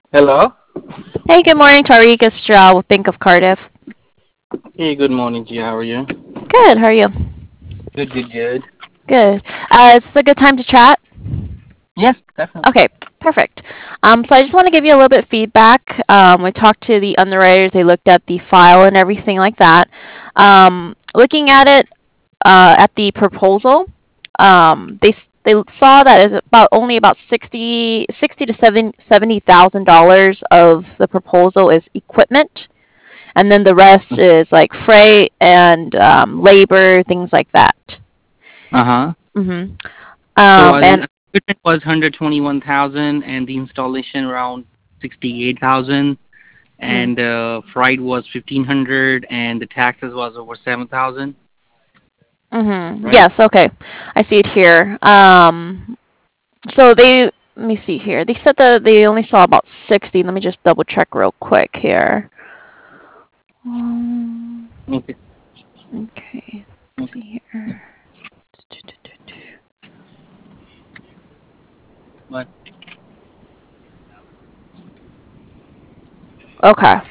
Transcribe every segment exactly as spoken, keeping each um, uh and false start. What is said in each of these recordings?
Hello. Hey, good morning, Tariq. It's Jarrell with Bank of Cardiff. Hey, good morning, G. How are you? Good. How are you? Good, good, good. Good. Uh, it's a good time to chat. Yeah, definitely. Okay, perfect. Um, so I just want to give you a little bit of feedback. Um, we talked to the underwriters. They looked at the file and everything like that. Um, looking at it, uh, at the proposal, um, they they saw that is about only about sixty sixty to seventy thousand dollars of the proposal is equipment, and then the rest is like freight and um, labor, things like that. Uh huh. hmm So, Um, uh, and the equipment was hundred twenty-one thousand, and the installation around sixty-eight thousand, mm, and uh, freight was fifteen hundred, and the taxes was over seven thousand. hmm Right. yes, okay, I see it here. Um, so they let me see here. They said that they only saw about sixty. Let me just double check real quick here. Um, Okay. okay, let's Okay. see here. But Okay.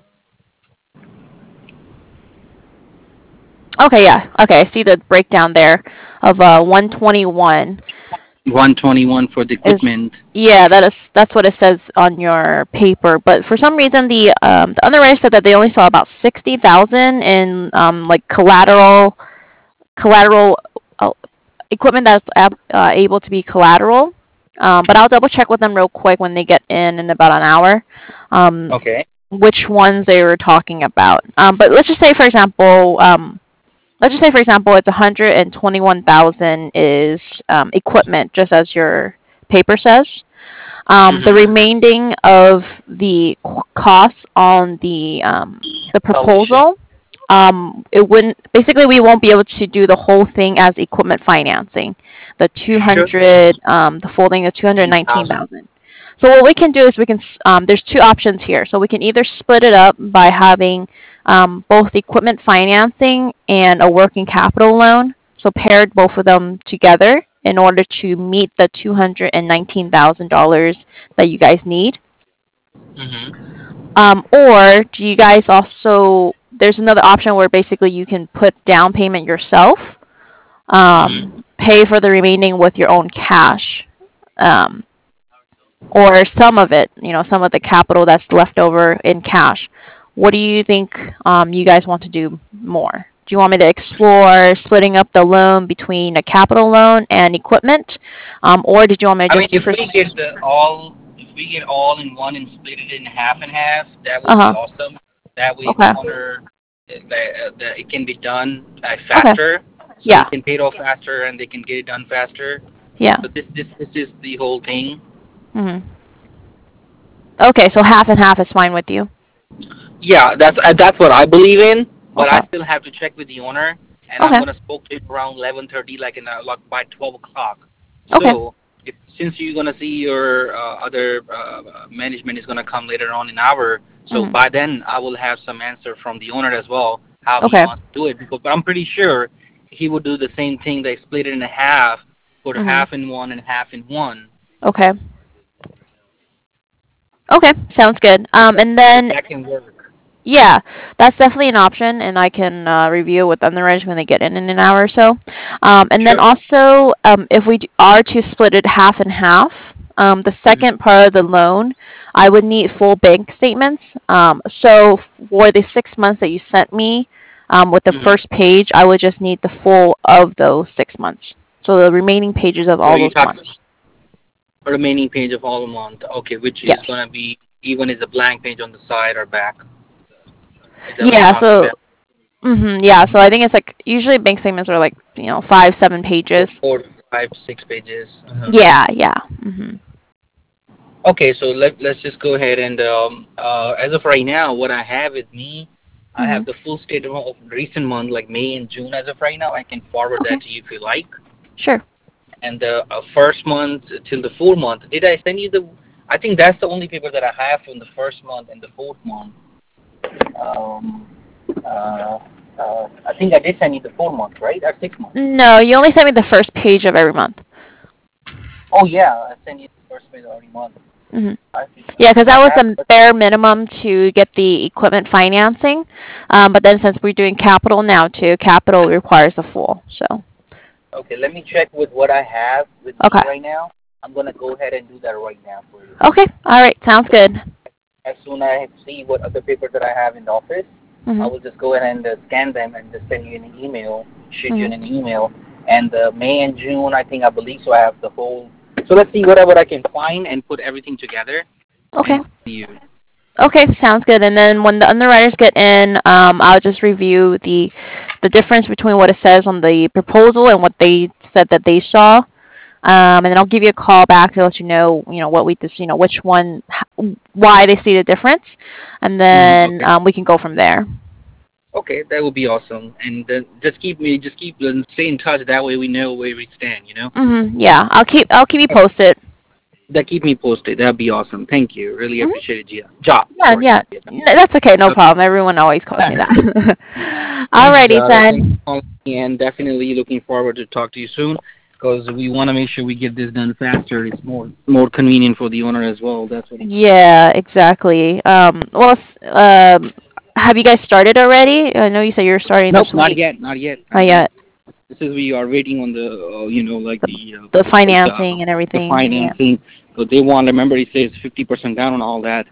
Okay, yeah. Okay, I see the breakdown there of uh one twenty-one one twenty-one for the is equipment. yeah, that is that's what it says on your paper. But for some reason, the um the underwriter said that they only saw about sixty thousand in um like collateral collateral uh, equipment that's ab- uh, able to be collateral. Um, but I'll double check with them real quick when they get in in about an hour. Um, Okay. which ones they were talking about. Um, but let's just say, for example, um, let's just say, for example, it's one hundred twenty-one thousand is um, equipment, just as your paper says. Um, the Mm-hmm. remaining of the qu- costs on the um, the Installation. proposal, um, it wouldn't. Basically, we won't be able to do the whole thing as equipment financing. The two Sure. hundred, um, the full thing, the two hundred Nineteen nineteen thousand. thousand. So what we can do is we can. Um, there's two options here. So we can either split it up by having um, both equipment financing and a working capital loan. So paired both of them together in order to meet the two hundred nineteen thousand dollars that you guys need. Mm-hmm. Um, or do you guys also? There's another option where basically you can put down payment yourself, Mm-hmm. um, pay for the remaining with your own cash, um, or some of it. You know, some of the capital that's left over in cash. What do you think um, you guys want to do more? Do you want me to explore splitting up the loan between a capital loan and equipment, um, or did you want me to I mean, just if we pers- get the all, if we get all in one and split it in half and half, that Uh would be huh. awesome. That way, the Okay. owner, uh, that, uh, that it can be done uh, Okay. faster, so he Yeah. can pay it off faster and they can get it done faster. Yeah. So this, this, this is the whole thing. hmm Okay. So half and half is fine with you. Yeah, that's uh, that's what I believe in. But I Okay. still have to check with the owner, and I'm Okay. gonna spoke to him around eleven thirty, like in uh, like by twelve o'clock. Okay. So if since you're gonna see your uh, other uh, management is gonna come later on in hour, so hmm by then I will have some answer from the owner as well how he Okay. wants to do it. Because but I'm pretty sure he would do the same thing. They split it in half, put hmm half in one and half in one. Okay. Okay. Sounds good. If Um, that, and if then that can work. yeah, that's definitely an option, and I can uh, review it with underwriters when they get in in an hour or so. Um, and then Sure. also, um, if we d- are to split it half and half, um, the Mhm. second part of the loan, I would need full bank statements. Um, so for the six months that you sent me, um, with the Mhm. first page, I would just need the full of those six months. So the remaining pages of So all you those talk months. remaining page of all month. Okay, which is Yes. gonna be even is a blank page on the side or back. Is that what you're Yeah. talking So. about? hmm yeah. So I think it's like usually bank statements are like you know five, seven So pages. four, five, six pages. Uh-huh. Yeah, yeah. hmm Okay, so let let's just go ahead and um, uh, as of right now, what I have with me, I hmm have the full statement of recent month, like May and June. As of right now, I can forward Okay, that to you if you like. sure. And the uh, first month till the fourth month, did I send you the? I think that's the only paper that I have from the first month and the fourth month. Um, uh, uh, I think I did send you the four month, right? Or six month. No, you only sent me the first page of every month. Oh yeah, I sent you the first payment every month. hmm I see. Yeah, because that I was have, the bare minimum to get the equipment financing. Um, but then since we're doing capital now too, capital requires the full. So okay, let me check with what I have with me okay, right now. I'm going to go ahead and do that right now for you. okay, all right, sounds good. As soon as I see what other papers that I have in the office, I Mhm, will just go ahead and uh, scan them and just send you an email, shoot you mhm. an email. And uh, May and June, I think, I believe so. I have the whole. So let's see whatever I can find and put everything together Okay. and see you. Okay, sounds good. And then when the underwriters get in, um, I'll just review the the difference between what it says on the proposal and what they said that they saw. Um, and then I'll give you a call back to let you know, you know, what we just, you know, which one, h- why they see the difference, and Mm, then okay. um, we can go from there. Okay, that would be awesome. And uh, just keep me, just keep uh, stay in touch. That way we know where we stand. You know. Mhm. Yeah, I'll keep I'll keep you posted. That keep me posted. That'd be awesome. Thank you. Really Mhm. appreciate it, Gia. Job. Yeah, Sorry. yeah. N- That's okay, no Okay. problem. Everyone always calls me that. Thanks, Alrighty Jada. Thanks then. for calling me, and definitely looking forward to talk to you soon because we want to make sure we get this done faster. It's more more convenient for the owner as well. That's what he. Yeah, exactly. Um, well, s- um, have you guys started already? I know you said you're starting this Nope, not week. yet, not yet, Not not yet. yet. This is we are waiting on the uh, you know like the uh, The the financing and the everything. Yeah. financing. So they want. Remember, he says fifty percent down on all that.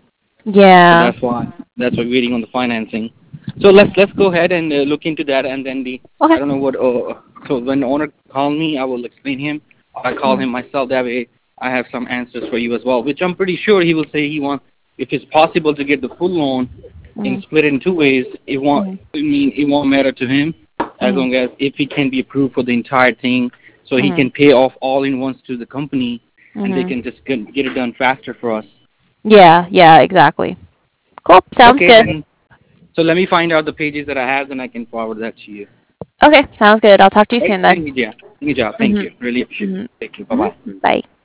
So Yeah. that's why that's why we're waiting on the financing. So let's let's go ahead and uh, look into that, and then the I Okay. don't know what. Uh, so when the owner calls me, I will explain him. I call Mhm. him myself. That way, I have some answers for you as well. Which I'm pretty sure he will say he wants. If it's possible to get the full loan and Mhm. split it in two ways, it won't. Mhm. I mean, it won't matter to him as Mhm. long as if he can be approved for the entire thing, so he Mhm. can pay off all in once to the company, and they Mhm. can just get get it done faster for us. Yeah. Yeah. Exactly. Cool. Sounds Okay, good. then. So let me find out the pages that I have, then I can forward that to you. Okay. Sounds good. I'll talk to you Right? soon then. Thank you, Jeff. Good job. Thank Mhm. you. Really appreciate it. Mhm. Thank you. Bye bye. Mhm. Bye.